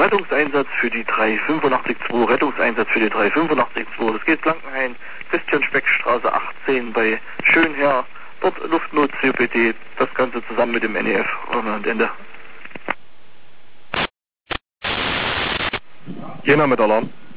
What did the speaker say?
Rettungseinsatz für die 3882, Rettungseinsatz für die 3882. Das geht Blankenhain, Christian-Speck-Straße 18 bei Schönherr. Dort Luftnot COPD, das Ganze zusammen mit dem NEF. Und Ende. Jena mit Alarm.